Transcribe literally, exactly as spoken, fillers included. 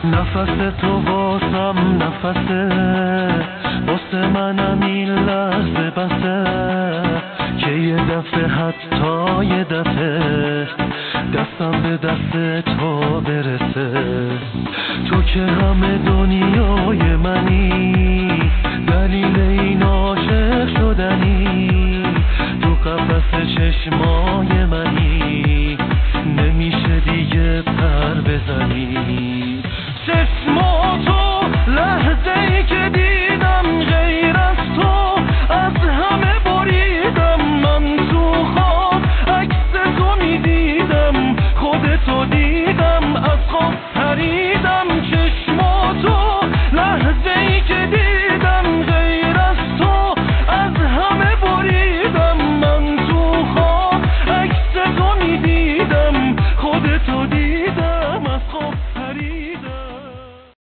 نفس تو واسم نفسه، واسه منم این لحظه بسه که یه دفعه حتی یه دفعه دستم به دست تو برسه. تو که همه دنیای منی،